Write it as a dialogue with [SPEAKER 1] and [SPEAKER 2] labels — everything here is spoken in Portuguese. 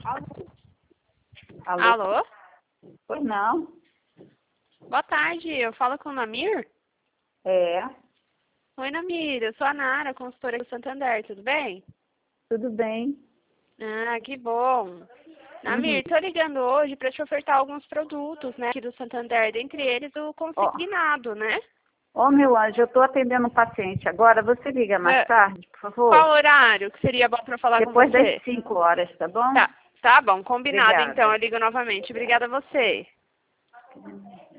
[SPEAKER 1] Alô?
[SPEAKER 2] Alô?
[SPEAKER 1] Pois não?
[SPEAKER 2] Boa tarde, eu falo com o Namir?
[SPEAKER 1] É,
[SPEAKER 2] Oi, Namir, eu sou a Nara, consultora do Santander, tudo bem?
[SPEAKER 1] tudo bem.
[SPEAKER 2] Ah, que bom.
[SPEAKER 1] Uhum.
[SPEAKER 2] Namir, tô ligando hoje para te ofertar alguns produtos, né, aqui do Santander, dentre eles o
[SPEAKER 1] Ó,
[SPEAKER 2] consignado, né?
[SPEAKER 1] ó, meu anjo, eu estou atendendo um paciente agora. Você liga mais
[SPEAKER 2] É,
[SPEAKER 1] tarde, por favor?
[SPEAKER 2] qual horário que seria bom para falar com
[SPEAKER 1] Depois das
[SPEAKER 2] você?
[SPEAKER 1] 5 horas, tá bom?
[SPEAKER 2] Tá bom, combinado então,
[SPEAKER 1] Obrigada.
[SPEAKER 2] eu ligo novamente. Obrigada a você.